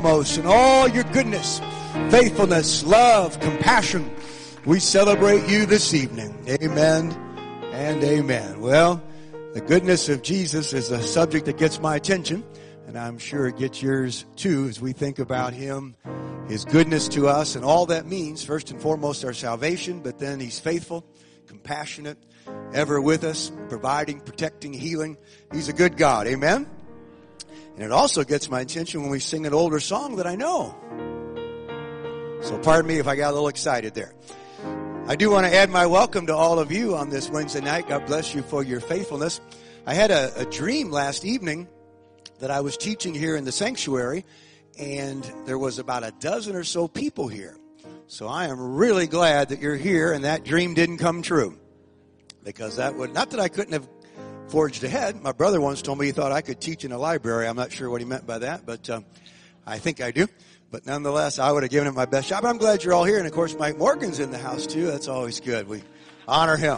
foremost, and all your goodness, faithfulness, love, compassion. We celebrate you this evening. Amen and amen. Well, the goodness of Jesus is a subject that gets my attention, and I'm sure it gets yours too as we think about Him, His goodness to us, and all that means. First and foremost, our salvation, but then He's faithful, compassionate, ever with us, providing, protecting, healing. He's a good God. Amen? And it also gets my attention when we sing an older song that I know. So pardon me if I got a little excited there. I do want to add my welcome to all of you on this Wednesday night. God bless you for your faithfulness. I had a dream last evening that I was teaching here in the sanctuary, and there was about a dozen or so people here. So I am really glad that you're here and that dream didn't come true. Because that would, not that I couldn't have forged ahead. My brother once told me he thought I could teach in a library. I'm not sure what he meant by that, but I think I do. But nonetheless, I would have given it my best shot. But I'm glad you're all here. And, of course, Mike Morgan's in the house, too. That's always good. We honor him.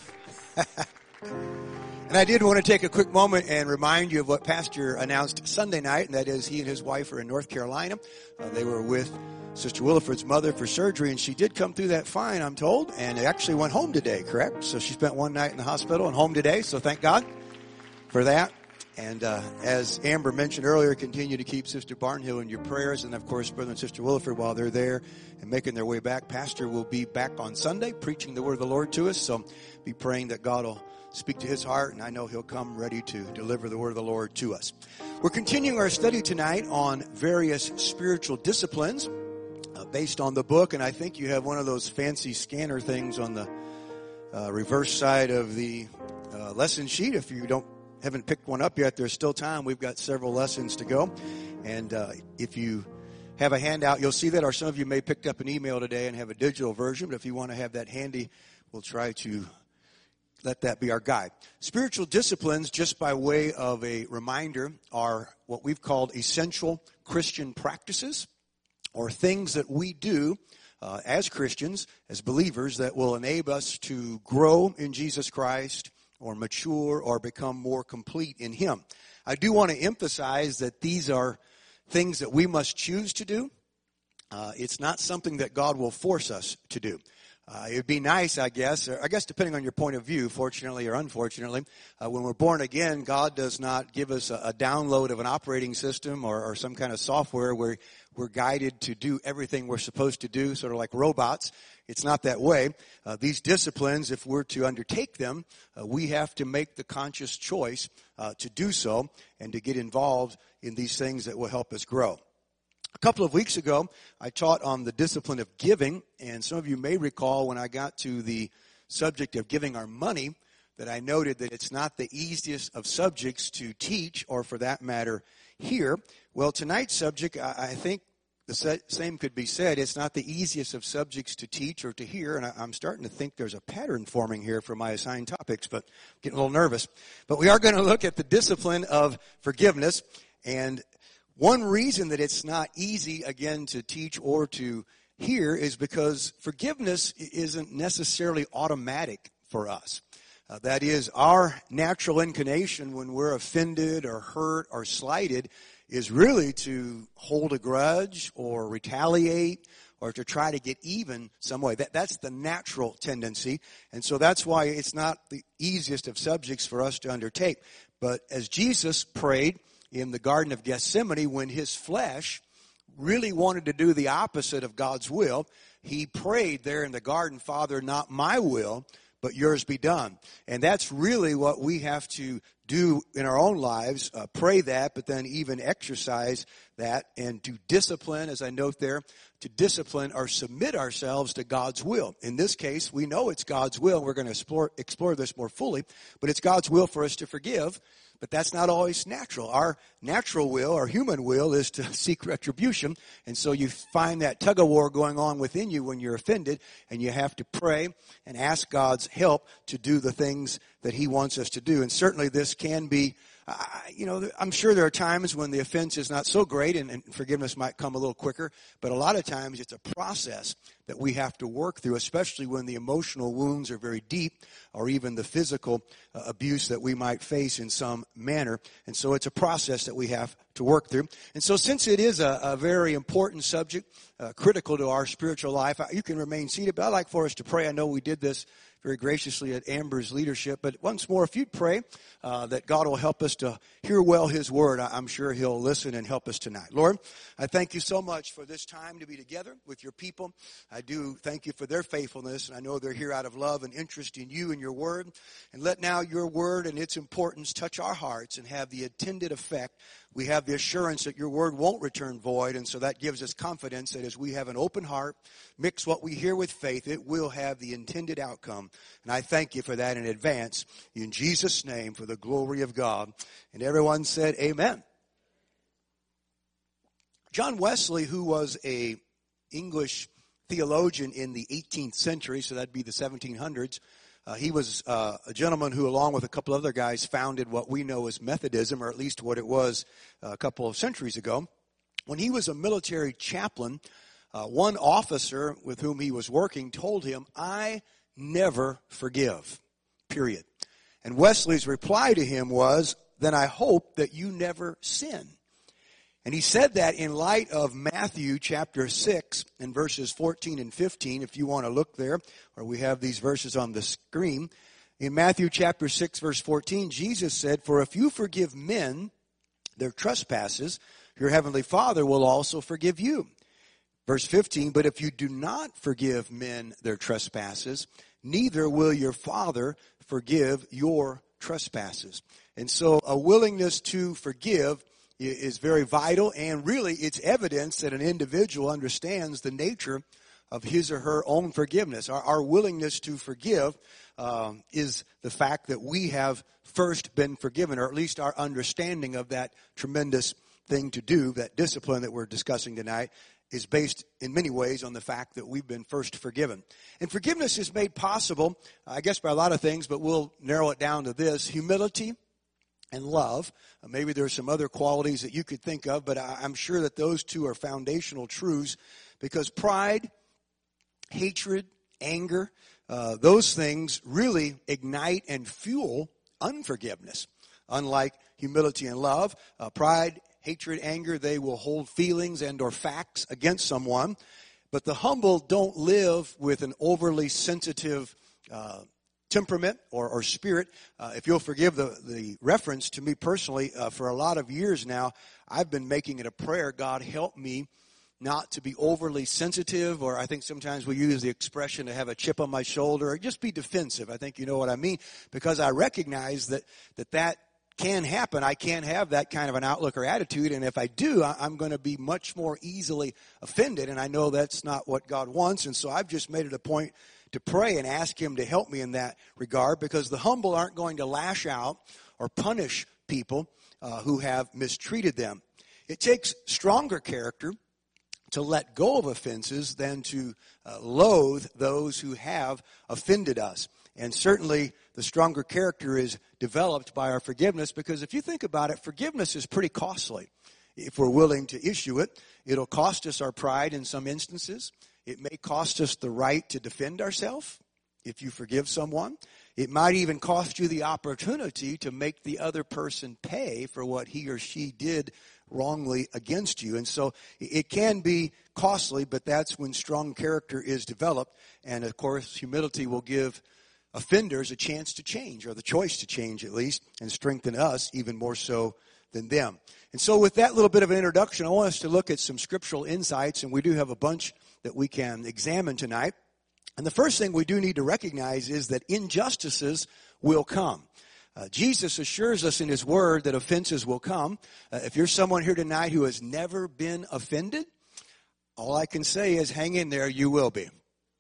And I did want to take a quick moment and remind you of what Pastor announced Sunday night, and that is he and his wife are in North Carolina. They were with Sister Williford's mother for surgery, and she did come through that fine, I'm told, and actually went home today, correct? So she spent one night in the hospital and home today, so thank God for that. And as Amber mentioned earlier, continue to keep Sister Barnhill in your prayers, and of course, Brother and Sister Williford, while they're there and making their way back. Pastor will be back on Sunday preaching the word of the Lord to us, so be praying that God will speak to his heart, and I know he'll come ready to deliver the word of the Lord to us. We're continuing our study tonight on various spiritual disciplines based on the book, and I think you have one of those fancy scanner things on the reverse side of the lesson sheet. If you haven't picked one up yet, there's still time. We've got several lessons to go, and if you have a handout, you'll see that, or some of you may have picked up an email today and have a digital version, but if you want to have that handy, we'll try to let that be our guide. Spiritual disciplines, just by way of a reminder, are what we've called essential Christian practices, or things that we do as Christians, as believers, that will enable us to grow in Jesus Christ, or mature, or become more complete in Him. I do want to emphasize that these are things that we must choose to do. It's not something that God will force us to do. It would be nice, I guess depending on your point of view, fortunately or unfortunately, when we're born again, God does not give us a download of an operating system or some kind of software where we're guided to do everything we're supposed to do, sort of like robots. It's not that way. These disciplines, if we're to undertake them, we have to make the conscious choice to do so and to get involved in these things that will help us grow. A couple of weeks ago, I taught on the discipline of giving, and some of you may recall when I got to the subject of giving our money that I noted that it's not the easiest of subjects to teach, or for that matter, hear. Well, tonight's subject, I think the same could be said. It's not the easiest of subjects to teach or to hear, and I'm starting to think there's a pattern forming here for my assigned topics, but getting a little nervous. But we are going to look at the discipline of forgiveness, and one reason that it's not easy, again, to teach or to hear is because forgiveness isn't necessarily automatic for us. That is, our natural inclination when we're offended or hurt or slighted is really to hold a grudge or retaliate or to try to get even some way. That's the natural tendency, and so that's why it's not the easiest of subjects for us to undertake. But as Jesus prayed in the Garden of Gethsemane, when his flesh really wanted to do the opposite of God's will, he prayed there in the garden, Father, not my will, but yours be done. And that's really what we have to do in our own lives, pray that, but then even exercise that and to discipline, as I note there, to discipline or submit ourselves to God's will. In this case, we know it's God's will. We're going to explore this more fully, but it's God's will for us to forgive. But that's not always natural. Our natural will, our human will, is to seek retribution. And so you find that tug-of-war going on within you when you're offended, and you have to pray and ask God's help to do the things that He wants us to do. And certainly this can be, I'm sure there are times when the offense is not so great and forgiveness might come a little quicker, but a lot of times it's a process that we have to work through, especially when the emotional wounds are very deep or even the physical abuse that we might face in some manner. And so it's a process that we have to work through. And so since it is a very important subject, critical to our spiritual life, you can remain seated, but I'd like for us to pray. I know we did this very graciously at Amber's leadership. But once more, if you'd pray that God will help us to hear well His Word, I'm sure He'll listen and help us tonight. Lord, I thank You so much for this time to be together with Your people. I do thank You for their faithfulness, and I know they're here out of love and interest in You and Your Word. And let now Your Word and its importance touch our hearts and have the intended effect. We have the assurance that Your Word won't return void, and so that gives us confidence that as we have an open heart, mix what we hear with faith, it will have the intended outcome. And I thank You for that in advance. In Jesus' name, for the glory of God. And everyone said, amen. John Wesley, who was a English theologian in the 18th century, so that'd be the 1700s, he was a gentleman who, along with a couple other guys, founded what we know as Methodism, or at least what it was a couple of centuries ago. When he was a military chaplain, one officer with whom he was working told him, "I never forgive, period." And Wesley's reply to him was, "Then I hope that you never sin." And he said that in light of Matthew chapter 6 and verses 14 and 15, if you want to look there, or we have these verses on the screen. In Matthew chapter 6, verse 14, Jesus said, "For if you forgive men their trespasses, your heavenly Father will also forgive you." Verse 15, "But if you do not forgive men their trespasses, neither will your Father forgive your trespasses." And so a willingness to forgive is very vital, and really it's evidence that an individual understands the nature of his or her own forgiveness. Our willingness to forgive is the fact that we have first been forgiven, or at least our understanding of that tremendous thing to do, that discipline that we're discussing tonight, is based in many ways on the fact that we've been first forgiven. And forgiveness is made possible, I guess, by a lot of things, but we'll narrow it down to this: humility and love. Maybe there's some other qualities that you could think of, but I'm sure that those two are foundational truths, because pride, hatred, anger, those things really ignite and fuel unforgiveness. Unlike humility and love, pride, hatred, anger, they will hold feelings and or facts against someone. But the humble don't live with an overly sensitive temperament or spirit. If you'll forgive the reference to me personally, for a lot of years now, I've been making it a prayer, God, help me not to be overly sensitive, or I think sometimes we use the expression to have a chip on my shoulder, or just be defensive. I think you know what I mean, because I recognize that can happen. I can't have that kind of an outlook or attitude, and if I do, I'm going to be much more easily offended, and I know that's not what God wants, and so I've just made it a point to pray and ask Him to help me in that regard, because the humble aren't going to lash out or punish people who have mistreated them. It takes stronger character to let go of offenses than to loathe those who have offended us. And certainly the stronger character is developed by our forgiveness, because if you think about it, forgiveness is pretty costly. If we're willing to issue it, it'll cost us our pride in some instances. It may cost us the right to defend ourselves if you forgive someone. It might even cost you the opportunity to make the other person pay for what he or she did wrongly against you. And so it can be costly, but that's when strong character is developed. And of course, humility will give offenders a chance to change, or the choice to change at least, and strengthen us even more so than them. And so with that little bit of an introduction, I want us to look at some scriptural insights, and we do have a bunch that we can examine tonight. And the first thing we do need to recognize is that injustices will come. Jesus assures us in His Word that offenses will come. If you're someone here tonight who has never been offended, all I can say is hang in there, you will be.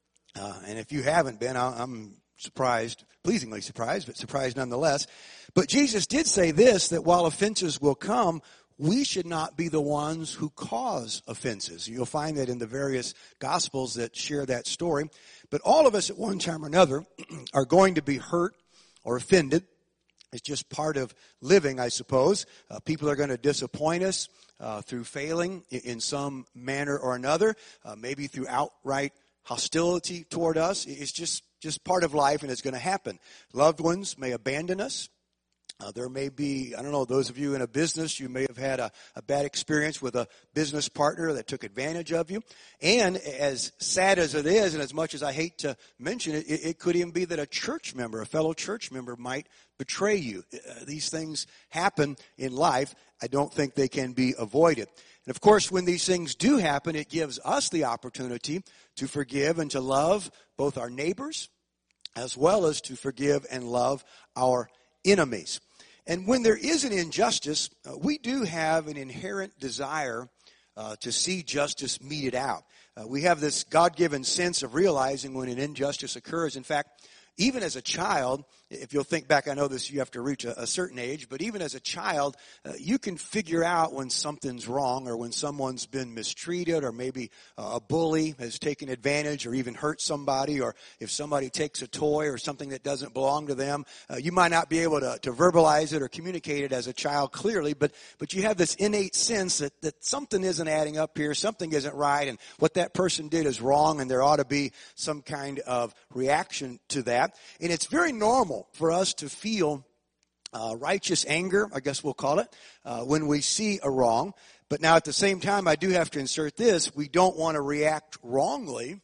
And if you haven't been, I'm surprised, pleasingly surprised, but surprised nonetheless. But Jesus did say this, that while offenses will come, we should not be the ones who cause offenses. You'll find that in the various Gospels that share that story. But all of us at one time or another are going to be hurt or offended. It's just part of living, I suppose. People are going to disappoint us through failing in some manner or another, maybe through outright hostility toward us. It's just part of life, and it's going to happen. Loved ones may abandon us. There may be, I don't know, those of you in a business, you may have had a bad experience with a business partner that took advantage of you. And as sad as it is, and as much as I hate to mention it, it could even be that a church member, a fellow church member might betray you. These things happen in life. I don't think they can be avoided. And of course, when these things do happen, it gives us the opportunity to forgive and to love both our neighbors as well as to forgive and love our enemies. And when there is an injustice, we do have an inherent desire to see justice meted out. We have this God-given sense of realizing when an injustice occurs. In fact, even as a child, if you'll think back, I know this, you have to reach a certain age, but even as a child, you can figure out when something's wrong or when someone's been mistreated or maybe a bully has taken advantage or even hurt somebody, or if somebody takes a toy or something that doesn't belong to them. You might not be able to verbalize it or communicate it as a child clearly, but you have this innate sense that something isn't adding up here, something isn't right, and what that person did is wrong, and there ought to be some kind of reaction to that. And it's very normal for us to feel righteous anger, I guess we'll call it, when we see a wrong. But now at the same time, I do have to insert this. We don't want to react wrongly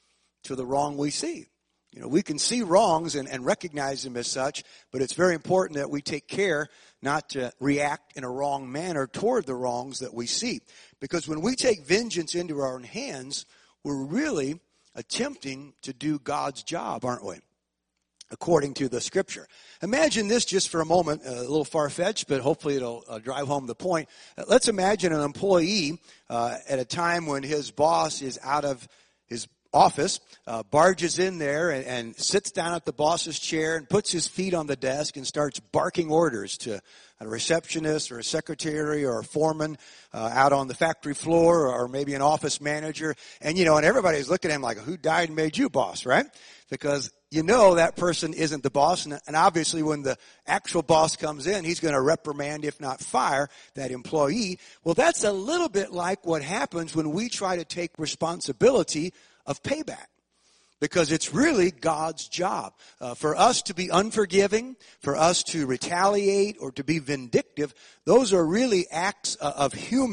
to the wrong we see. You know, we can see wrongs and recognize them as such, but it's very important that we take care not to react in a wrong manner toward the wrongs that we see. Because when we take vengeance into our own hands, we're really attempting to do God's job, aren't we? According to the Scripture. Imagine this just for a moment, a little far-fetched, but hopefully it'll drive home the point. Let's imagine an employee at a time when his boss is out of his office, barges in there and sits down at the boss's chair and puts his feet on the desk and starts barking orders to a receptionist or a secretary or a foreman out on the factory floor, or maybe an office manager. And, and everybody's looking at him like, who died and made you boss, right? Because that person isn't the boss. And obviously when the actual boss comes in, he's going to reprimand, if not fire, that employee. Well, that's a little bit like what happens when we try to take responsibility of payback. Because it's really God's job. For us to be unforgiving, for us to retaliate or to be vindictive, those are really acts of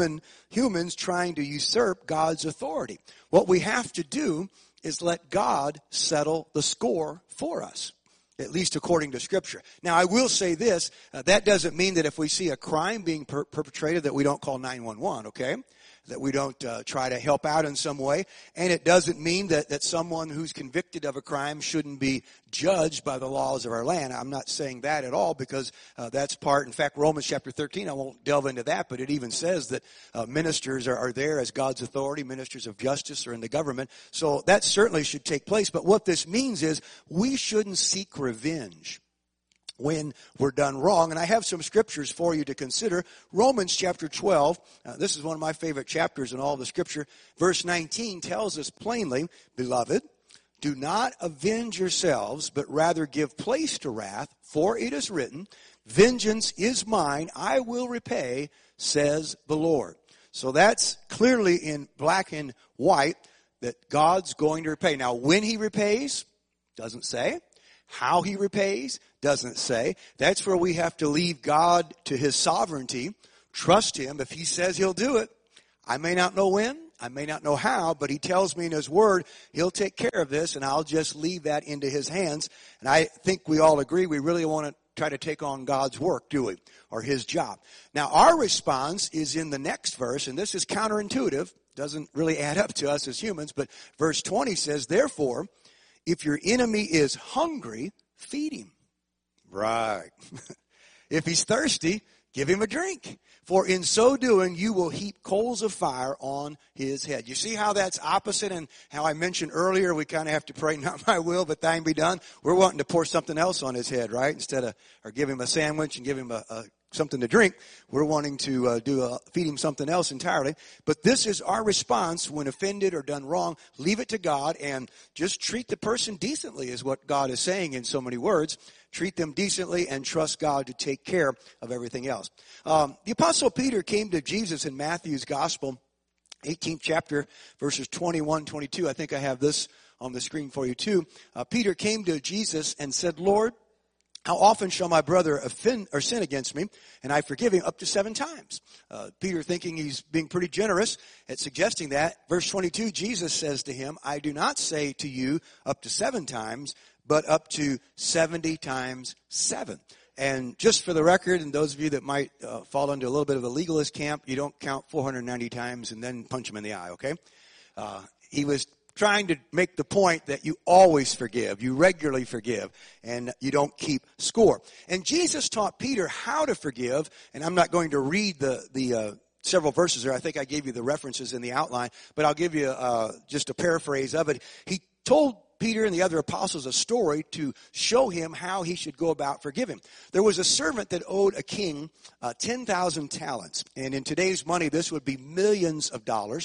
humans trying to usurp God's authority. What we have to do is let God settle the score for us, at least according to Scripture. Now, I will say this, that doesn't mean that if we see a crime being perpetrated that we don't call 911, okay? That we don't try to help out in some way. And it doesn't mean that someone who's convicted of a crime shouldn't be judged by the laws of our land. I'm not saying that at all, because that's part, in fact, Romans chapter 13, I won't delve into that, but it even says that ministers are there as God's authority, ministers of justice are in the government. So that certainly should take place. But what this means is we shouldn't seek revenge when we're done wrong. And I have some scriptures for you to consider. Romans chapter 12, this is one of my favorite chapters in all the Scripture. Verse 19 tells us plainly, Beloved, do not avenge yourselves, but rather give place to wrath, for it is written, Vengeance is mine, I will repay, says the Lord. So that's clearly in black and white that God's going to repay. Now, when he repays, doesn't say. How he repays, doesn't say. That's where we have to leave God to his sovereignty. Trust him. If he says he'll do it, I may not know when, I may not know how, but he tells me in his word he'll take care of this, and I'll just leave that into his hands. And I think we all agree we really want to try to take on God's work, do we? Or his job. Now, our response is in the next verse, and this is counterintuitive. Doesn't really add up to us as humans, but verse 20 says, Therefore, if your enemy is hungry, feed him. Right. If he's thirsty, give him a drink. For in so doing, you will heap coals of fire on his head. You see how that's opposite, and how I mentioned earlier, we kind of have to pray, not my will, but thine be done. We're wanting to pour something else on his head, right? Instead of, or give him a sandwich and give him something to drink. We're wanting to feed him something else entirely. But this is our response when offended or done wrong. Leave it to God and just treat the person decently, is what God is saying in so many words. Treat them decently and trust God to take care of everything else. The Apostle Peter came to Jesus in Matthew's Gospel, 18th chapter, verses 21, 22. I think I have this on the screen for you too. Peter came to Jesus and said, Lord, How often shall my brother offend or sin against me, and I forgive him? Up to 7 times. Peter, thinking he's being pretty generous at suggesting that. Verse 22, Jesus says to him, I do not say to you up to 7 times, but up to 70 times 7. And just for the record, and those of you that might fall into a little bit of a legalist camp, you don't count 490 times and then punch him in the eye, okay? He was trying to make the point that you always forgive, you regularly forgive, and you don't keep score. And Jesus taught Peter how to forgive, and I'm not going to read the several verses there. I think I gave you the references in the outline, but I'll give you just a paraphrase of it. He told Peter and the other apostles a story to show him how he should go about forgiving. There was a servant that owed a king 10,000 talents, and in today's money, this would be millions of dollars.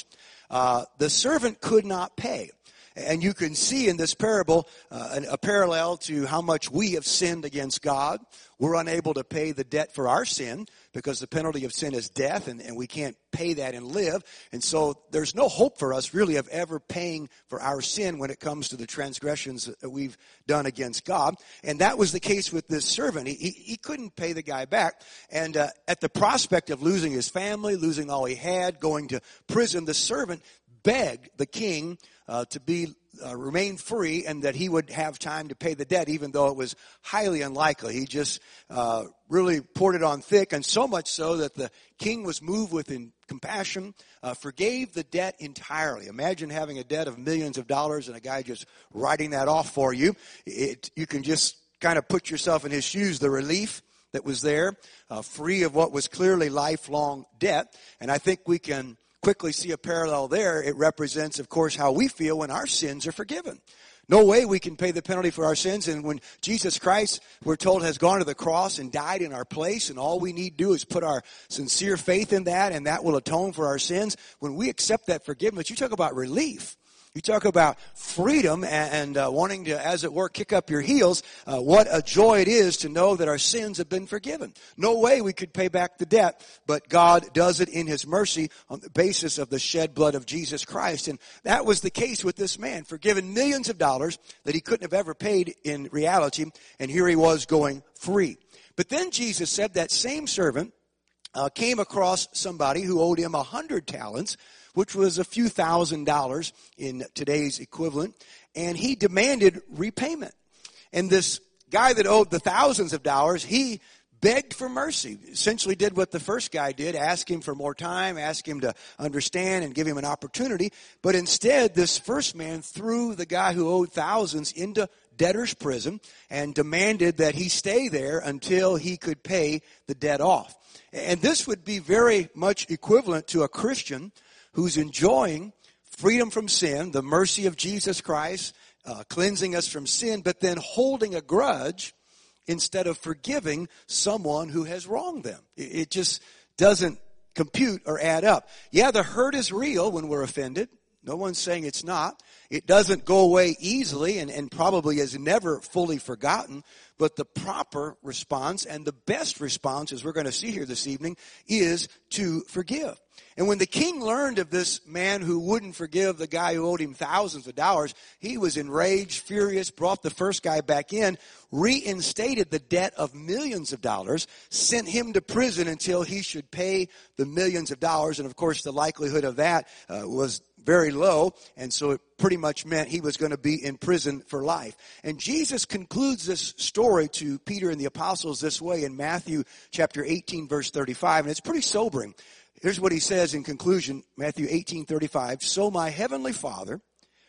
The servant could not pay. And you can see in this parable a parallel to how much we have sinned against God. We're unable to pay the debt for our sin because the penalty of sin is death, and we can't pay that and live. And so there's no hope for us really of ever paying for our sin when it comes to the transgressions that we've done against God. And that was the case with this servant. He couldn't pay the guy back. And at the prospect of losing his family, losing all he had, going to prison, the servant begged the king to remain free and that he would have time to pay the debt, even though it was highly unlikely. He just really poured it on thick, and so much so that the king was moved with compassion, forgave the debt entirely. Imagine having a debt of millions of dollars and a guy just writing that off for you. You can just kind of put yourself in his shoes, the relief that was there, free of what was clearly lifelong debt. And I think we can quickly see a parallel there. It represents, of course, how we feel when our sins are forgiven. No way we can pay the penalty for our sins. And when Jesus Christ, we're told, has gone to the cross and died in our place, and all we need to do is put our sincere faith in that, and that will atone for our sins. When we accept that forgiveness, you talk about relief. You talk about freedom and wanting to, as it were, kick up your heels. What a joy it is to know that our sins have been forgiven. No way we could pay back the debt, but God does it in His mercy on the basis of the shed blood of Jesus Christ. And that was the case with this man, forgiven millions of dollars that he couldn't have ever paid in reality, and here he was going free. But then Jesus said that same servant came across somebody who owed him 100 talents, which was a few $1,000s in today's equivalent, and he demanded repayment. And this guy that owed the thousands of dollars, he begged for mercy, essentially did what the first guy did, ask him for more time, ask him to understand and give him an opportunity. But instead, this first man threw the guy who owed thousands into debtor's prison and demanded that he stay there until he could pay the debt off. And this would be very much equivalent to a Christian who's enjoying freedom from sin, the mercy of Jesus Christ, cleansing us from sin, but then holding a grudge instead of forgiving someone who has wronged them. It just doesn't compute or add up. Yeah, the hurt is real when we're offended. No one's saying it's not. It doesn't go away easily and probably is never fully forgotten. But the proper response and the best response, as we're going to see here this evening, is to forgive. And when the king learned of this man who wouldn't forgive the guy who owed him thousands of dollars, he was enraged, furious, brought the first guy back in, reinstated the debt of millions of dollars, sent him to prison until he should pay the millions of dollars. And of course, the likelihood of that was very low, and so it pretty much meant he was going to be in prison for life. And Jesus concludes this story to Peter and the apostles this way in Matthew chapter 18, verse 35, and it's pretty sobering. Here's what he says in conclusion, Matthew 18:35, "So my heavenly Father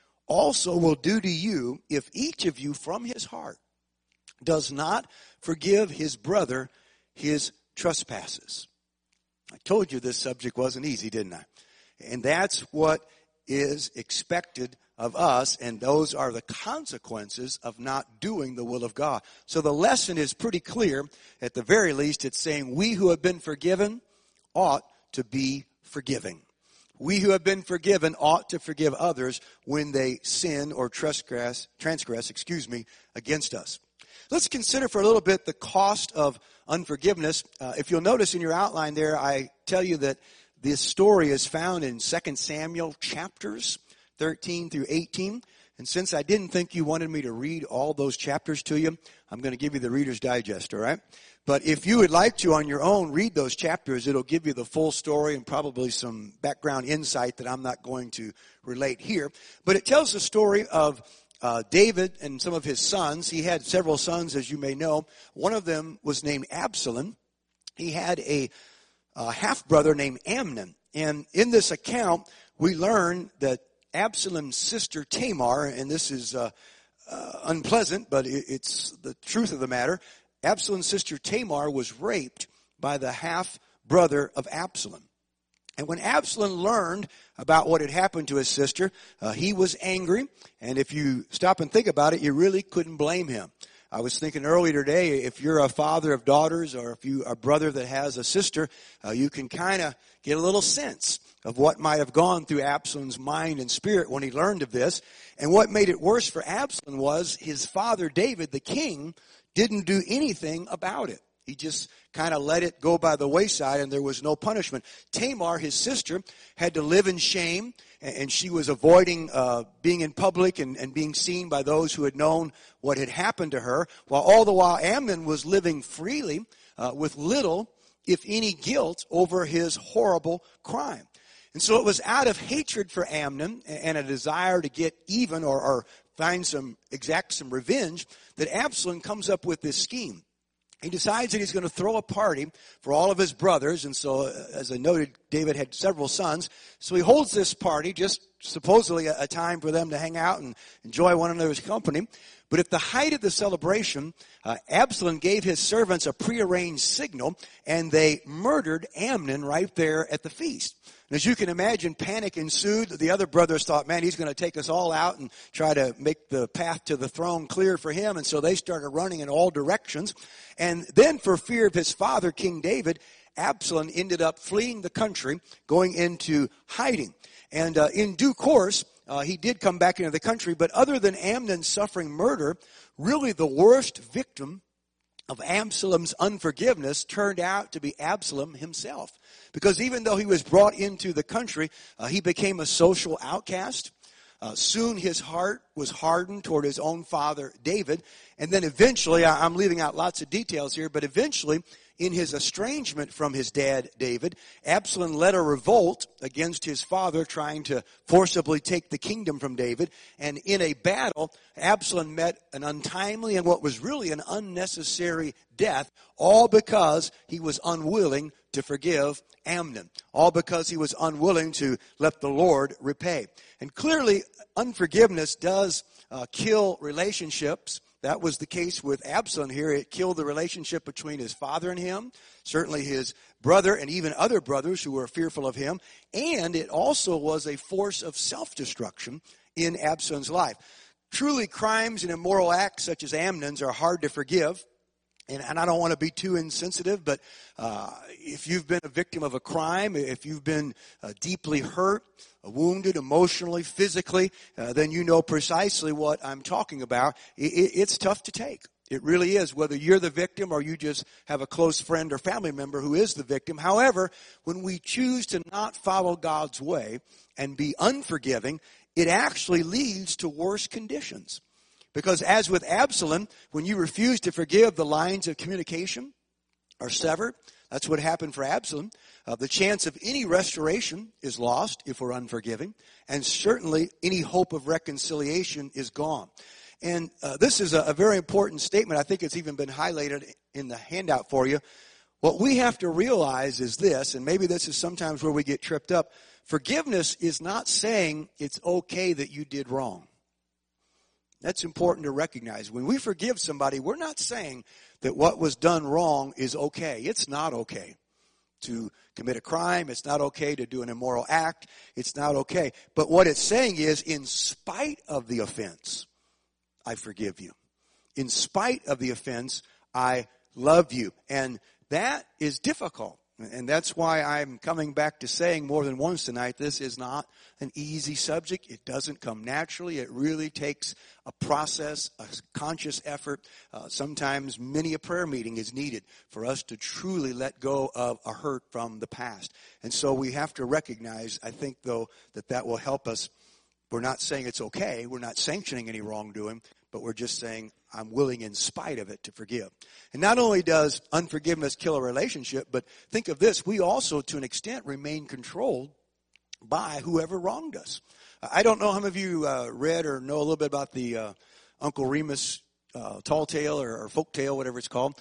also will do to you if each of you from his heart does not forgive his brother his trespasses." I told you this subject wasn't easy, didn't I? And that's what is expected of us, and those are the consequences of not doing the will of God. So the lesson is pretty clear. At the very least, it's saying we who have been forgiven ought to be forgiving. We who have been forgiven ought to forgive others when they sin or transgress, against us. Let's consider for a little bit the cost of unforgiveness. If you'll notice in your outline there, I tell you that this story is found in 2 Samuel chapters 13 through 18. And since I didn't think you wanted me to read all those chapters to you, I'm going to give you the Reader's Digest, all right? But if you would like to on your own read those chapters, it'll give you the full story and probably some background insight that I'm not going to relate here. But it tells the story of David and some of his sons. He had several sons, as you may know. One of them was named Absalom. He had a half-brother named Amnon. And in this account, we learn that Absalom's sister Tamar, and this is unpleasant, but it's the truth of the matter. Absalom's sister Tamar was raped by the half-brother of Absalom. And when Absalom learned about what had happened to his sister, he was angry. And if you stop and think about it, you really couldn't blame him. I was thinking earlier today, if you're a father of daughters or if you're a brother that has a sister, you can kind of get a little sense of what might have gone through Absalom's mind and spirit when he learned of this. And what made it worse for Absalom was his father David, the king, didn't do anything about it. He just kind of let it go by the wayside, and there was no punishment. Tamar, his sister, had to live in shame, and she was avoiding being in public and being seen by those who had known what had happened to her, while all the while Amnon was living freely with little, if any, guilt over his horrible crime. And so it was out of hatred for Amnon and a desire to get even or exact some revenge that Absalom comes up with this scheme. He decides that he's going to throw a party for all of his brothers. And so, as I noted, David had several sons. So he holds this party, just supposedly a time for them to hang out and enjoy one another's company. But at the height of the celebration, Absalom gave his servants a prearranged signal, and they murdered Amnon right there at the feast. And as you can imagine, panic ensued. The other brothers thought, man, he's going to take us all out and try to make the path to the throne clear for him. And so they started running in all directions. And then for fear of his father, King David, Absalom ended up fleeing the country, going into hiding. And in due course, he did come back into the country. But other than Amnon suffering murder, really the worst victim of Absalom's unforgiveness turned out to be Absalom himself. Because even though he was brought into the country, he became a social outcast. Soon his heart was hardened toward his own father, David. And then eventually, I'm leaving out lots of details here, but eventually, in his estrangement from his dad, David, Absalom led a revolt against his father, trying to forcibly take the kingdom from David. And in a battle, Absalom met an untimely and what was really an unnecessary death, all because he was unwilling to forgive Amnon, all because he was unwilling to let the Lord repay. And clearly, unforgiveness does kill relationships. That was the case with Absalom here. It killed the relationship between his father and him, certainly his brother and even other brothers who were fearful of him. And it also was a force of self-destruction in Absalom's life. Truly, crimes and immoral acts such as Amnon's are hard to forgive. And I don't want to be too insensitive, but if you've been a victim of a crime, if you've been deeply hurt, wounded emotionally, physically, then you know precisely what I'm talking about. It's tough to take. It really is, whether you're the victim or you just have a close friend or family member who is the victim. However, when we choose to not follow God's way and be unforgiving, it actually leads to worse conditions. Because as with Absalom, when you refuse to forgive, the lines of communication are severed. That's what happened for Absalom. The chance of any restoration is lost if we're unforgiving. And certainly any hope of reconciliation is gone. And this is a very important statement. I think it's even been highlighted in the handout for you. What we have to realize is this, and maybe this is sometimes where we get tripped up. Forgiveness is not saying it's okay that you did wrong. That's important to recognize. When we forgive somebody, we're not saying that what was done wrong is okay. It's not okay to commit a crime. It's not okay to do an immoral act. It's not okay. But what it's saying is, in spite of the offense, I forgive you. In spite of the offense, I love you. And that is difficult. And that's why I'm coming back to saying more than once tonight, this is not an easy subject. It doesn't come naturally. It really takes a process, a conscious effort. Sometimes many a prayer meeting is needed for us to truly let go of a hurt from the past. And so we have to recognize, I think, though, that will help us We're not saying it's okay. We're not sanctioning any wrongdoing, but we're just saying I'm willing in spite of it to forgive. And not only does unforgiveness kill a relationship, but think of this, we also, to an extent, remain controlled by whoever wronged us. I don't know how many of you read or know a little bit about the Uncle Remus tall tale or folk tale, whatever it's called,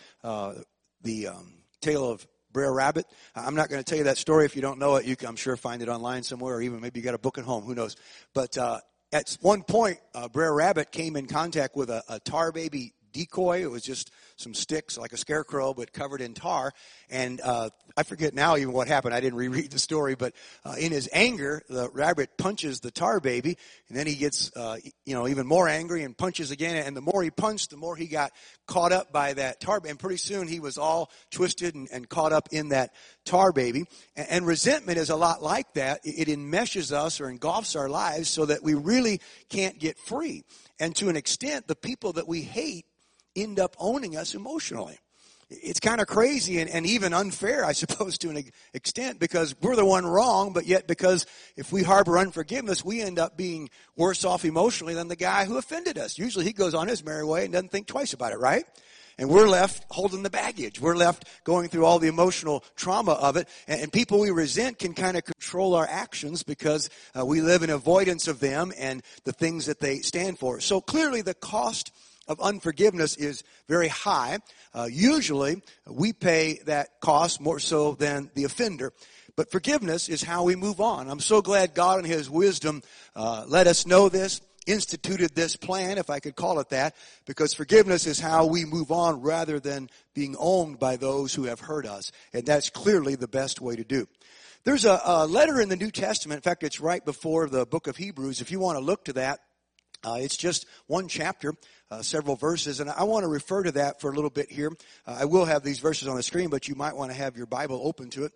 the tale of Brer Rabbit. I'm not going to tell you that story. If you don't know it, you can, I'm sure, find it online somewhere, or even maybe you got a book at home. Who knows? But at one point, Brer Rabbit came in contact with a tar baby decoy. It was just some sticks, like a scarecrow, but covered in tar. And I forget now even what happened. I didn't reread the story, but in his anger, the rabbit punches the tar baby, and then he gets, even more angry and punches again. And the more he punched, the more he got caught up by that tar baby. And pretty soon he was all twisted and caught up in that tar baby. And resentment is a lot like that. It enmeshes us or engulfs our lives so that we really can't get free. And to an extent, the people that we hate end up owning us emotionally. It's kind of crazy and even unfair, I suppose, to an extent, because we're the one wrong, but yet because if we harbor unforgiveness, we end up being worse off emotionally than the guy who offended us. Usually he goes on his merry way and doesn't think twice about it, right? And we're left holding the baggage. We're left going through all the emotional trauma of it. And people we resent can kind of control our actions because we live in avoidance of them and the things that they stand for. So clearly the cost of unforgiveness is very high. Usually, we pay that cost more so than the offender. But forgiveness is how we move on. I'm so glad God in His wisdom let us know this, instituted this plan, if I could call it that, because forgiveness is how we move on rather than being owned by those who have hurt us. And that's clearly the best way to do. There's a letter in the New Testament. In fact, it's right before the book of Hebrews. If you want to look to that, it's just one chapter, several verses, and I want to refer to that for a little bit here. I will have these verses on the screen, but you might want to have your Bible open to it.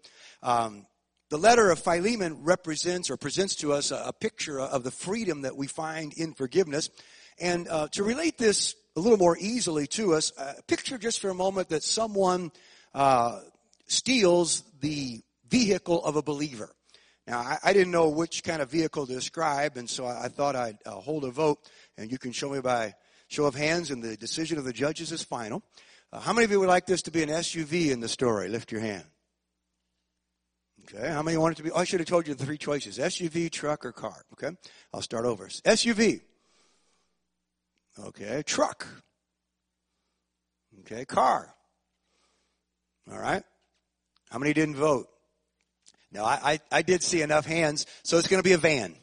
The letter of Philemon represents or presents to us a picture of the freedom that we find in forgiveness. And to relate this a little more easily to us, picture just for a moment that someone steals the vehicle of a believer. Now, I didn't know which kind of vehicle to describe, and so I thought I'd hold a vote, and you can show me by show of hands, and the decision of the judges is final. How many of you would like this to be an SUV in the story? Lift your hand. Okay, how many want it to be? Oh, I should have told you the three choices: SUV, truck, or car. Okay, I'll start over. SUV. Okay, truck. Okay, car. All right. How many didn't vote? No, I did see enough hands, so it's going to be a van.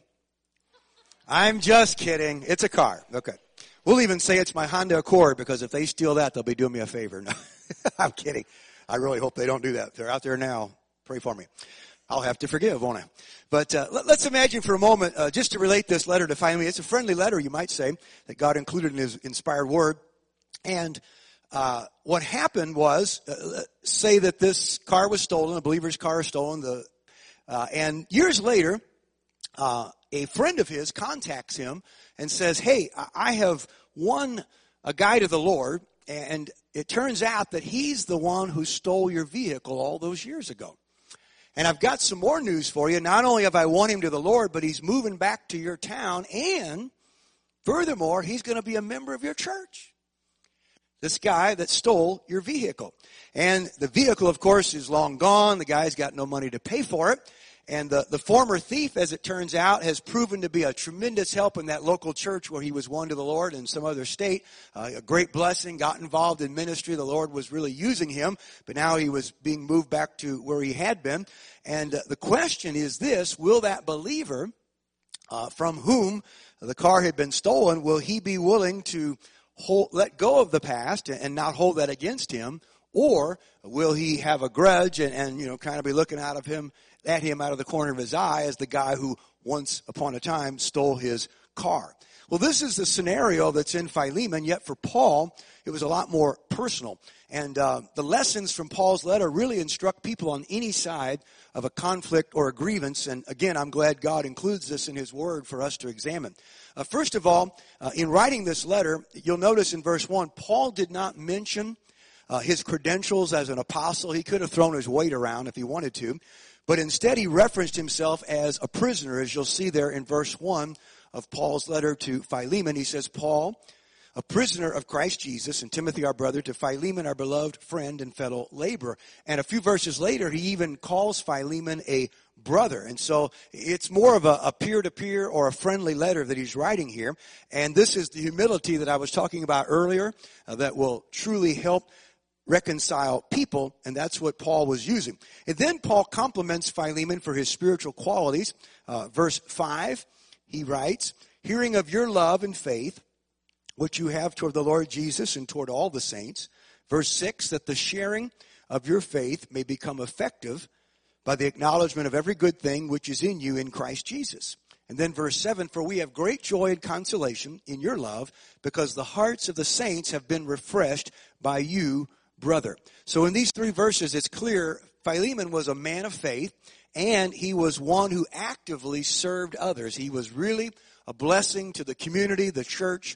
I'm just kidding. It's a car. Okay. We'll even say it's my Honda Accord, because if they steal that, they'll be doing me a favor. No, I'm kidding. I really hope they don't do that. If they're out there now, pray for me. I'll have to forgive, won't I? But let's imagine for a moment, just to relate this letter to Philemon. It's a friendly letter, you might say, that God included in His inspired word. And what happened was, say that this car was stolen, a believer's car is stolen, and years later, a friend of his contacts him and says, hey, I have won a guy to the Lord, and it turns out that he's the one who stole your vehicle all those years ago. And I've got some more news for you. Not only have I won him to the Lord, but he's moving back to your town, and furthermore, he's going to be a member of your church. This guy that stole your vehicle. And the vehicle, of course, is long gone. The guy's got no money to pay for it. And the former thief, as it turns out, has proven to be a tremendous help in that local church where he was won to the Lord in some other state. A great blessing, got involved in ministry. The Lord was really using him, but now he was being moved back to where he had been. And the question is this: will that believer from whom the car had been stolen, will he be willing to let go of the past and not hold that against him? Or will he have a grudge and kind of be looking at him out of the corner of his eye as the guy who once upon a time stole his car? Well, this is the scenario that's in Philemon, yet for Paul, it was a lot more personal. And the lessons from Paul's letter really instruct people on any side of a conflict or a grievance. And again, I'm glad God includes this in His Word for us to examine. First of all, in writing this letter, you'll notice in verse 1, Paul did not mention his credentials as an apostle. He could have thrown his weight around if he wanted to. But instead, he referenced himself as a prisoner, as you'll see there in verse 1 of Paul's letter to Philemon. He says, Paul, a prisoner of Christ Jesus, and Timothy our brother, to Philemon our beloved friend and fellow laborer. And a few verses later, he even calls Philemon a brother. And so it's more of a peer-to-peer or a friendly letter that he's writing here. And this is the humility that I was talking about earlier that will truly help reconcile people, and that's what Paul was using. And then Paul compliments Philemon for his spiritual qualities. Verse 5, he writes, hearing of your love and faith, which you have toward the Lord Jesus and toward all the saints. Verse 6, that the sharing of your faith may become effective by the acknowledgement of every good thing which is in you in Christ Jesus. And then verse 7, for we have great joy and consolation in your love, because the hearts of the saints have been refreshed by you, brother. So in these three verses, it's clear Philemon was a man of faith, and he was one who actively served others. He was really a blessing to the community, the church,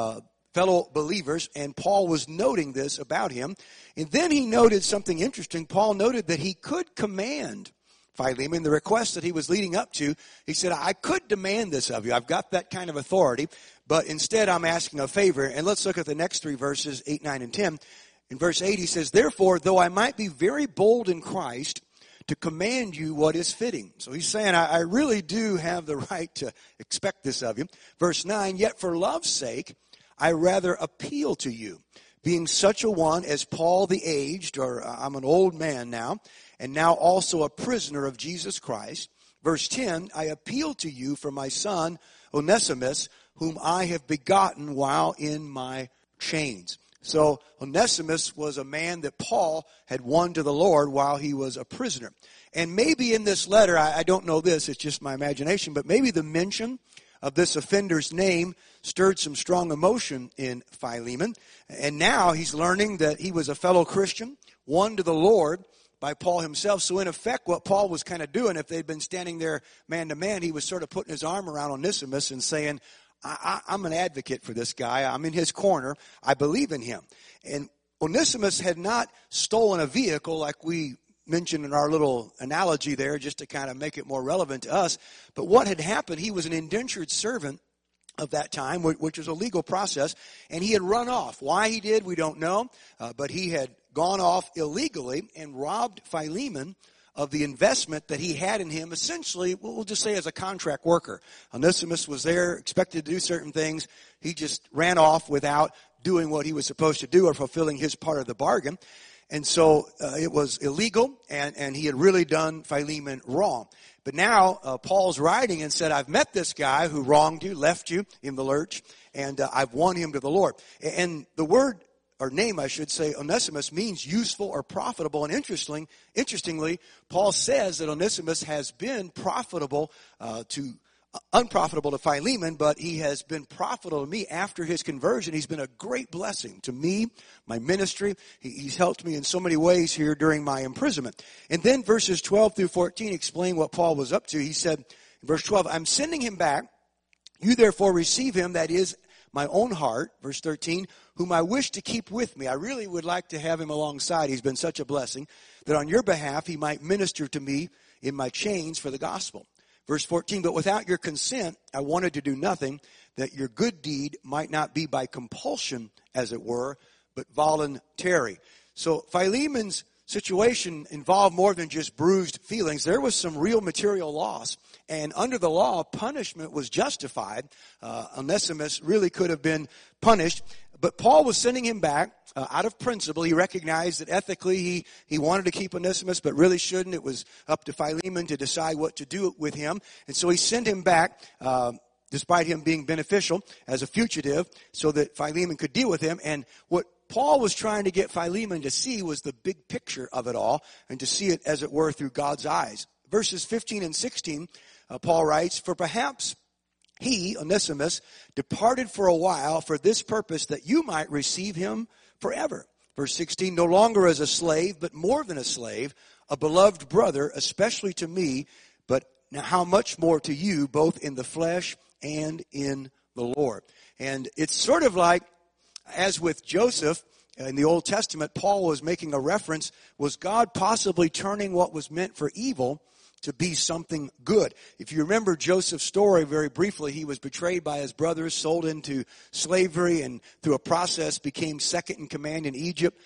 fellow believers, and Paul was noting this about him. And then he noted something interesting. Paul noted that he could command Philemon, the request that he was leading up to. He said, I could demand this of you. I've got that kind of authority, but instead I'm asking a favor. And let's look at the next three verses, 8, 9, and 10. In verse 8, he says, therefore, though I might be very bold in Christ, to command you what is fitting. So he's saying, I really do have the right to expect this of you. Verse 9, yet for love's sake, I rather appeal to you, being such a one as Paul the aged, or I'm an old man now, and now also a prisoner of Jesus Christ. Verse 10, I appeal to you for my son Onesimus, whom I have begotten while in my chains. So Onesimus was a man that Paul had won to the Lord while he was a prisoner. And maybe in this letter, I don't know this, it's just my imagination, but maybe the mention of this offender's name stirred some strong emotion in Philemon. And now he's learning that he was a fellow Christian, won to the Lord by Paul himself. So in effect, what Paul was kind of doing, if they'd been standing there man to man, he was sort of putting his arm around Onesimus and saying, I'm an advocate for this guy. I'm in his corner. I believe in him. And Onesimus had not stolen a vehicle like we mentioned in our little analogy there, just to kind of make it more relevant to us. But what had happened, he was an indentured servant of that time, which was a legal process, and he had run off. Why he did, we don't know, but he had gone off illegally and robbed Philemon of the investment that he had in him, essentially, we'll just say as a contract worker. Onesimus was there, expected to do certain things. He just ran off without doing what he was supposed to do or fulfilling his part of the bargain. And so it was illegal, and he had really done Philemon wrong. But now Paul's writing and said, I've met this guy who wronged you, left you in the lurch, and I've won him to the Lord. And the word, or name, I should say, Onesimus means useful or profitable. And interestingly, Paul says that Onesimus has been unprofitable to Philemon, but he has been profitable to me after his conversion. He's been a great blessing to me, my ministry. He's helped me in so many ways here during my imprisonment. And then verses 12 through 14 explain what Paul was up to. He said, in verse 12, I'm sending him back. You therefore receive him, that is my own heart, verse 13, whom I wish to keep with me. I really would like to have him alongside. He's been such a blessing that on your behalf he might minister to me in my chains for the gospel. Verse 14, but without your consent, I wanted to do nothing, that your good deed might not be by compulsion, as it were, but voluntary. So Philemon's situation involved more than just bruised feelings. There was some real material loss. And under the law, punishment was justified. Onesimus really could have been punished. But Paul was sending him back out of principle. He recognized that ethically he wanted to keep Onesimus, but really shouldn't. It was up to Philemon to decide what to do with him. And so he sent him back, despite him being beneficial, as a fugitive, so that Philemon could deal with him. And what Paul was trying to get Philemon to see was the big picture of it all, and to see it, as it were, through God's eyes. Verses 15 and 16, Paul writes, for perhaps he, Onesimus, departed for a while for this purpose, that you might receive him forever. Verse 16, no longer as a slave, but more than a slave, a beloved brother, especially to me, but now how much more to you, both in the flesh and in the Lord. And it's sort of like, as with Joseph in the Old Testament, Paul was making a reference, was God possibly turning what was meant for evil to be something good. If you remember Joseph's story very briefly, he was betrayed by his brothers, sold into slavery, and through a process became second in command in Egypt,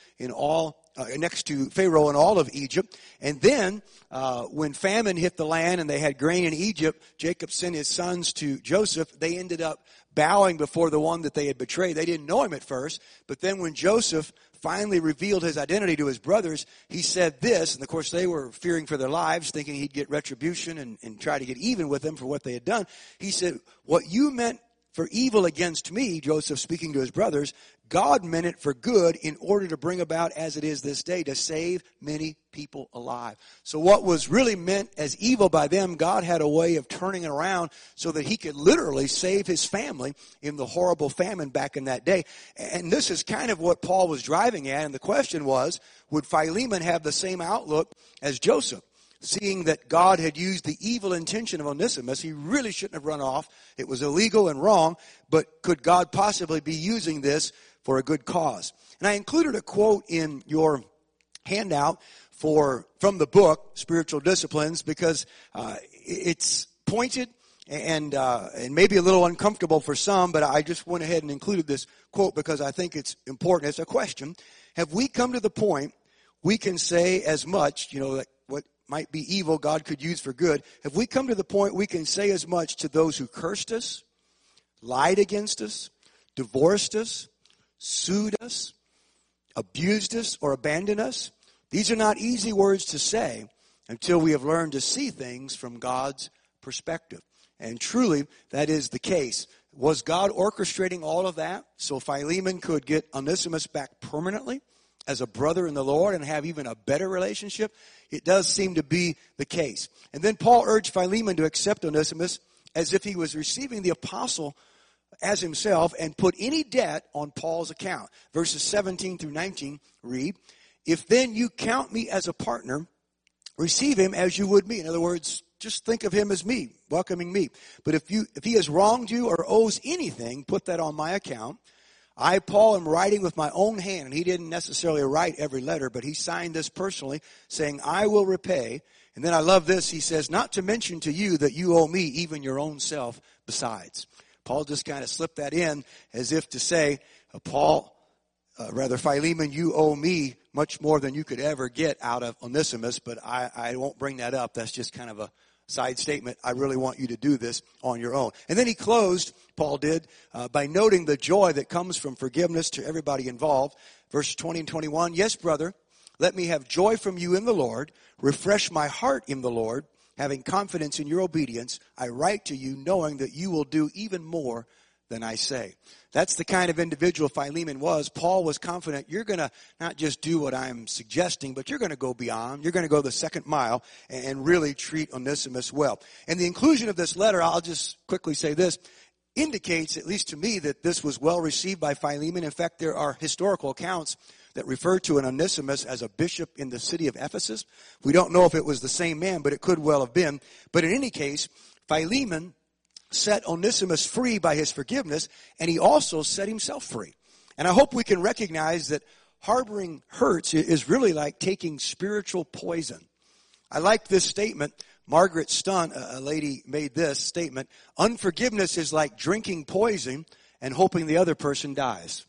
next to Pharaoh in all of Egypt. And then when famine hit the land and they had grain in Egypt, Jacob sent his sons to Joseph. They ended up bowing before the one that they had betrayed. They didn't know him at first, but then when Joseph finally revealed his identity to his brothers, he said this, and of course they were fearing for their lives, thinking he'd get retribution and try to get even with them for what they had done. He said, what you meant for evil against me, Joseph speaking to his brothers, God meant it for good in order to bring about as it is this day, to save many people alive. So what was really meant as evil by them, God had a way of turning it around so that he could literally save his family in the horrible famine back in that day. And this is kind of what Paul was driving at. And the question was, would Philemon have the same outlook as Joseph? Seeing that God had used the evil intention of Onesimus, he really shouldn't have run off. It was illegal and wrong, but could God possibly be using this for a good cause? And I included a quote in your handout from the book, Spiritual Disciplines, because it's pointed and maybe a little uncomfortable for some, but I just went ahead and included this quote because I think it's important. It's a question. Have we come to the point we can say as much, like what might be evil God could use for good? Have we come to the point we can say as much to those who cursed us, lied against us, divorced us, sued us, abused us, or abandoned us? These are not easy words to say until we have learned to see things from God's perspective. And truly, that is the case. Was God orchestrating all of that so Philemon could get Onesimus back permanently as a brother in the Lord and have even a better relationship? It does seem to be the case. And then Paul urged Philemon to accept Onesimus as if he was receiving the apostle as himself and put any debt on Paul's account. Verses 17 through 19 read, if then you count me as a partner, receive him as you would me. In other words, just think of him as me, welcoming me. But if he has wronged you or owes anything, put that on my account. I, Paul, am writing with my own hand, and he didn't necessarily write every letter, but he signed this personally, saying, I will repay. And then I love this. He says, not to mention to you that you owe me even your own self besides. Paul just kind of slipped that in as if to say, Philemon, you owe me much more than you could ever get out of Onesimus, but I won't bring that up. That's just kind of a side statement. I really want you to do this on your own. And then he closed, Paul did, by noting the joy that comes from forgiveness to everybody involved. Verse 20 and 21, yes, brother, let me have joy from you in the Lord. Refresh my heart in the Lord. Having confidence in your obedience, I write to you knowing that you will do even more than I say. That's the kind of individual Philemon was. Paul was confident you're going to not just do what I'm suggesting, but you're going to go beyond. You're going to go the second mile and really treat Onesimus well. And the inclusion of this letter, I'll just quickly say this, indicates, at least to me, that this was well received by Philemon. In fact, there are historical accounts that refer to an Onesimus as a bishop in the city of Ephesus. We don't know if it was the same man, but it could well have been. But in any case, Philemon set Onesimus free by his forgiveness, and he also set himself free. And I hope we can recognize that harboring hurts is really like taking spiritual poison. I like this statement. Margaret Stunt, a lady, made this statement. Unforgiveness is like drinking poison and hoping the other person dies.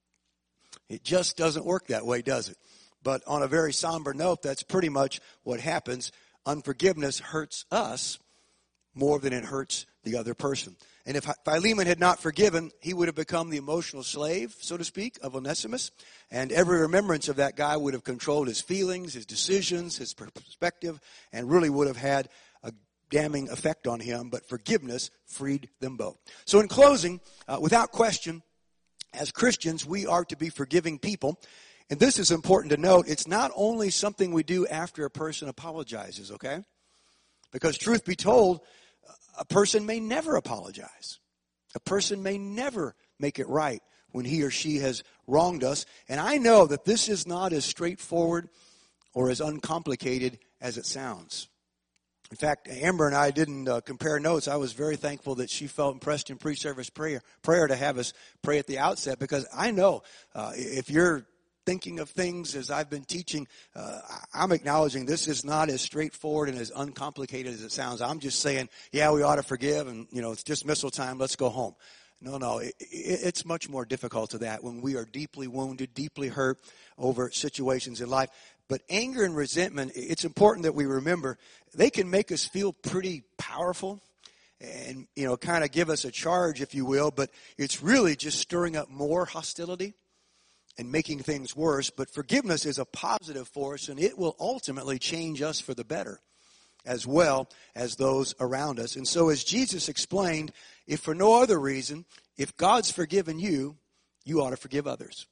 It just doesn't work that way, does it? But on a very somber note, that's pretty much what happens. Unforgiveness hurts us more than it hurts the other person. And if Philemon had not forgiven, he would have become the emotional slave, so to speak, of Onesimus. And every remembrance of that guy would have controlled his feelings, his decisions, his perspective, and really would have had a damning effect on him. But forgiveness freed them both. So in closing, without question, as Christians, we are to be forgiving people. And this is important to note. It's not only something we do after a person apologizes, okay? Because truth be told, a person may never apologize. A person may never make it right when he or she has wronged us. And I know that this is not as straightforward or as uncomplicated as it sounds. In fact, Amber and I didn't compare notes. I was very thankful that she felt impressed in pre-service prayer to have us pray at the outset, because I know if you're thinking of things as I've been teaching, I'm acknowledging this is not as straightforward and as uncomplicated as it sounds. I'm just saying, yeah, we ought to forgive, and, it's dismissal time, let's go home. No, it's much more difficult to that when we are deeply wounded, deeply hurt over situations in life. But anger and resentment, it's important that we remember, they can make us feel pretty powerful and, kind of give us a charge, if you will, but it's really just stirring up more hostility and making things worse. But forgiveness is a positive force, and it will ultimately change us for the better as well as those around us. And so as Jesus explained, if for no other reason, if God's forgiven you, you ought to forgive others.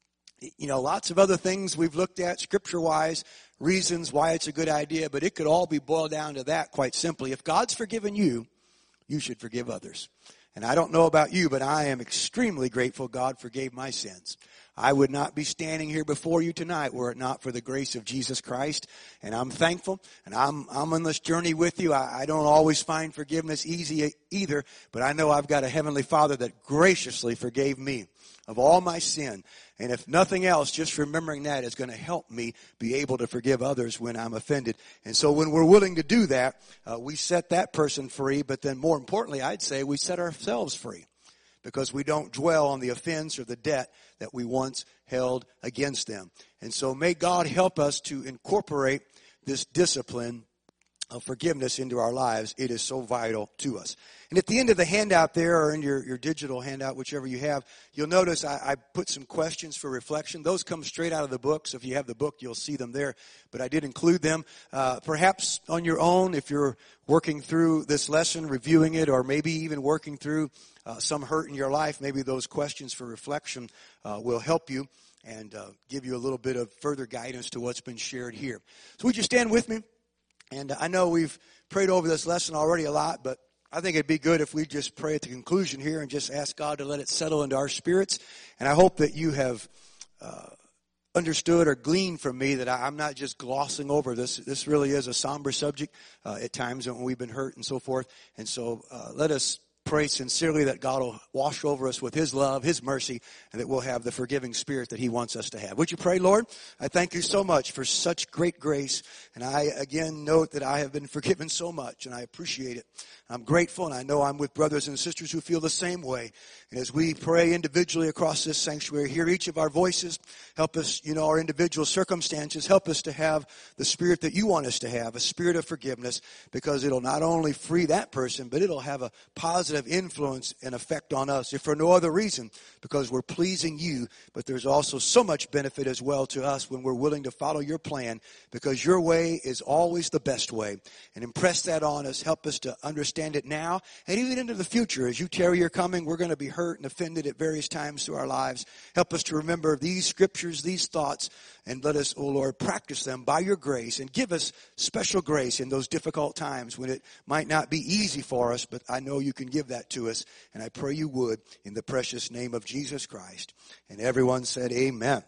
Lots of other things we've looked at scripture-wise, reasons why it's a good idea, but it could all be boiled down to that quite simply. If God's forgiven you, you should forgive others. And I don't know about you, but I am extremely grateful God forgave my sins. I would not be standing here before you tonight were it not for the grace of Jesus Christ. And I'm thankful, and I'm on this journey with you. I don't always find forgiveness easy either, but I know I've got a Heavenly Father that graciously forgave me of all my sin. And if nothing else, just remembering that is going to help me be able to forgive others when I'm offended. And so when we're willing to do that, we set that person free, but then more importantly, I'd say we set ourselves free, because we don't dwell on the offense or the debt that we once held against them. And so may God help us to incorporate this discipline of forgiveness into our lives. It is so vital to us. And at the end of the handout there, or in your digital handout, whichever you have, you'll notice I put some questions for reflection. Those come straight out of the book, so if you have the book, you'll see them there. But I did include them. Perhaps on your own, if you're working through this lesson, reviewing it, or maybe even working through some hurt in your life, maybe those questions for reflection will help you and give you a little bit of further guidance to what's been shared here. So would you stand with me? And I know we've prayed over this lesson already a lot, but I think it'd be good if we just pray at the conclusion here and just ask God to let it settle into our spirits. And I hope that you have understood or gleaned from me that I'm not just glossing over this. This really is a somber subject at times when we've been hurt and so forth. And so let us pray sincerely that God will wash over us with His love, His mercy, and that we'll have the forgiving spirit that He wants us to have. Would you pray, Lord? I thank you so much for such great grace. And I, again, note that I have been forgiven so much, and I appreciate it. I'm grateful, and I know I'm with brothers and sisters who feel the same way. And as we pray individually across this sanctuary, hear each of our voices, help us, our individual circumstances, help us to have the spirit that you want us to have, a spirit of forgiveness, because it'll not only free that person, but it'll have a positive influence and effect on us, if for no other reason, because we're pleasing you. But there's also so much benefit as well to us when we're willing to follow your plan, because your way is always the best way. And impress that on us. Help us to understand it now and even into the future. As you tarry your coming, we're going to be hurt and offended at various times through our lives. Help us to remember these scriptures, these thoughts, and let us, oh Lord, practice them by your grace, and give us special grace in those difficult times when it might not be easy for us, but I know you can give that to us, and I pray you would in the precious name of Jesus Christ. And everyone said amen.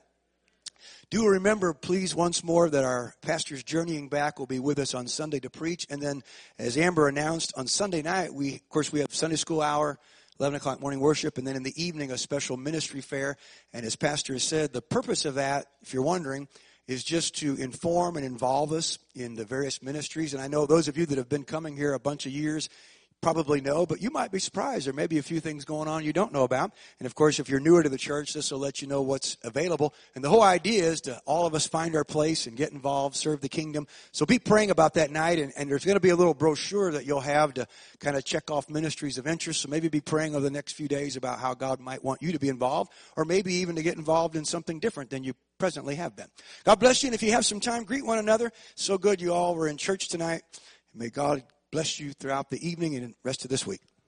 Do remember, please, once more, that our pastors journeying back will be with us on Sunday to preach. And then, as Amber announced, on Sunday night, we have Sunday school hour, 11 o'clock morning worship, and then in the evening, a special ministry fair. And as Pastor has said, the purpose of that, if you're wondering, is just to inform and involve us in the various ministries. And I know those of you that have been coming here a bunch of years probably know, but you might be surprised. There may be a few things going on you don't know about. And of course, if you're newer to the church, this will let you know what's available. And the whole idea is to all of us find our place and get involved, serve the kingdom. So be praying about that night. And there's going to be a little brochure that you'll have to kind of check off ministries of interest. So maybe be praying over the next few days about how God might want you to be involved, or maybe even to get involved in something different than you presently have been. God bless you. And if you have some time, greet one another. So good you all were in church tonight. May God bless you throughout the evening and the rest of this week.